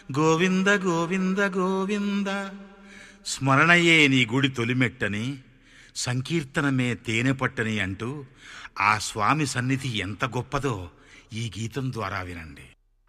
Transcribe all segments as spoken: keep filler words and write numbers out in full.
గోవింద గోవింద గోవింద. స్మరణయే నీ గుడి తొలిమెట్టని, సంకీర్తనమే తేనె పట్టని అంటూ ఆ స్వామి సన్నిధి ఎంత గొప్పదో ఈ గీతం ద్వారా వినండి.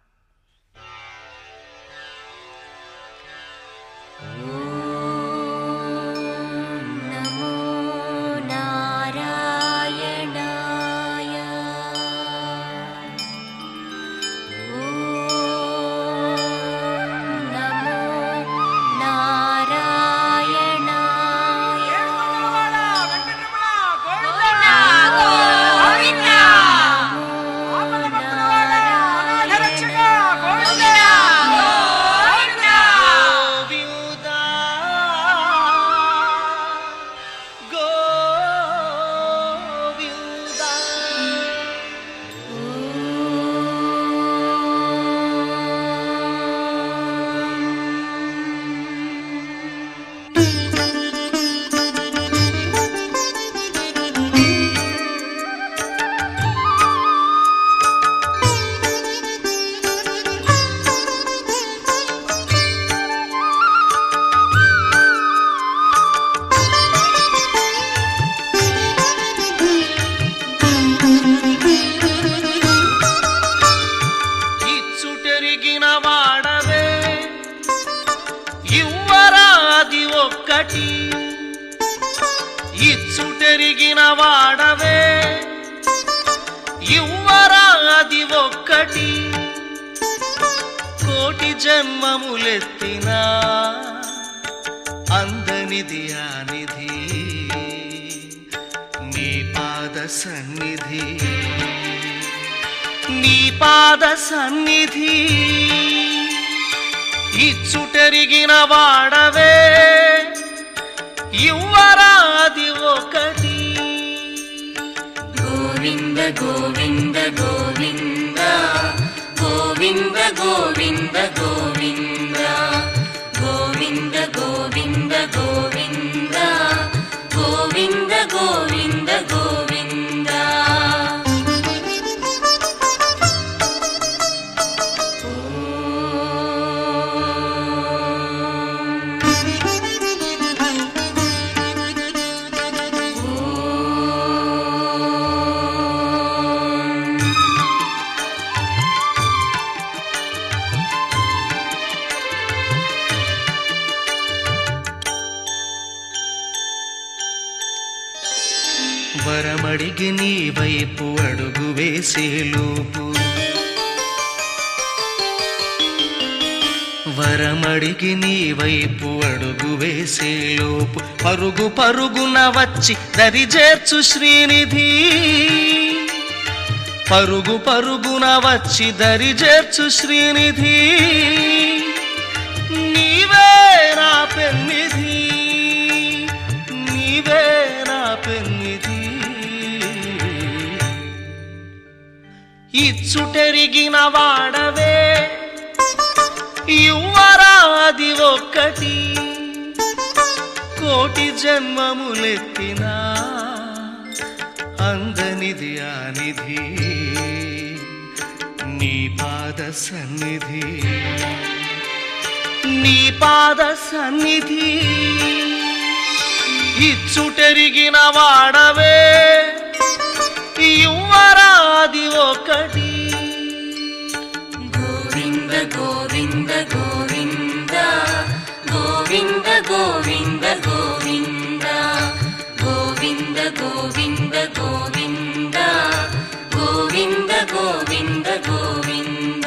ఇచ్చుటెరిగిన వాడవే యువరాది ఒక్కటి, కోటి జన్మములెత్తినా అందనిది ఆనిధి నీ పాద సన్నిధి, నీ పాద సన్నిధి. ఇచ్చుటెరిగిన వాడవే యువరాది ఒకటి. గోవింద గోవింద గోవింద గోవింద గోవింద గోవింద గోవింద గోవింద గోవింద గోవింద గోవింద గోవింద. వరమడిగి నీ వైపు అడుగు వేసేలోపు, వరమడిగి నీ వైపు అడుగు వేసేలోపు పరుగు పరుగున వచ్చి దరి చేర్చు శ్రీనిధి, పరుగు పరుగున వచ్చి దరి చేర్చు శ్రీనిధి. నీవే నా పెన్నిధి, నీవే నా పెన్నిధి. ఇచ్చుటెరిగిన వాడవే యువరాది ఒక్కటి, కోటి జన్మములెత్తినా అందనిది ఆనిధి నీ పాద సన్నిధి, నీ పాద సన్నిధి. ఇచ్చుటెరిగిన వాడవే యువరాది ఒకటి. గోవింద గోవింద గోవింద గోవింద గోవింద గోవింద గోవింద గోవింద గోవింద గోవింద గోవింద గోవింద.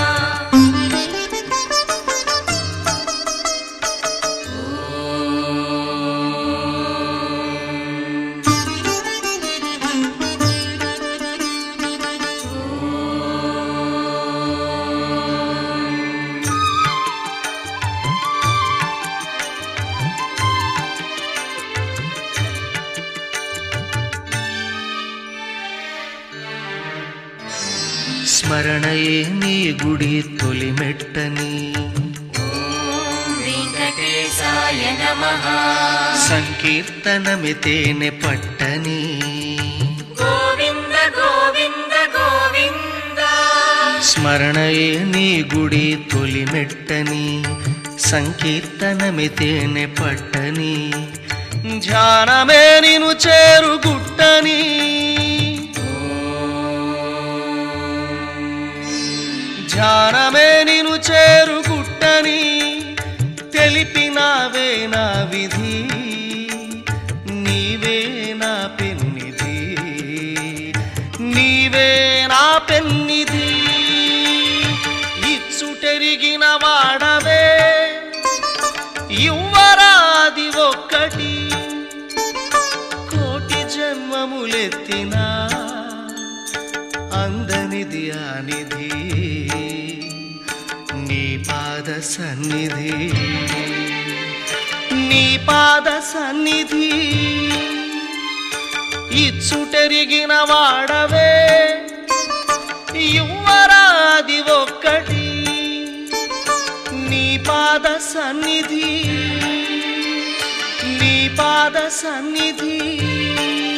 స్మరణయే నీ గుడి తొలిమెట్టని, ఓం వెంకటేశాయ నమః. సంకీర్తనమే తేనె పట్టని, గోవింద గోవింద గోవింద. స్మరణయే నీ గుడి తొలిమెట్టని సంకీర్తనమే తేనె పట్టని ధ్యానమే నిను చేరుగుట్టని ధ్యానమే నిను చేరుగుట్టని తెలిపినావే నా విధి నీవే నా పెన్నిధి నీవే నా పెన్నిధి ఇచ్చుటెరిగిన వాడవే యువరాది ఒక్కటి కోటి జన్మములెత్తినా అందనిది ఆనిధి నీ పాద సన్నిధి నీ పాద సన్నిధి ఇచ్చుటెరిగిన వాడవే యువరాది ఒక్కటి నీ పాద సన్నిధి నీ పాద సన్నిధి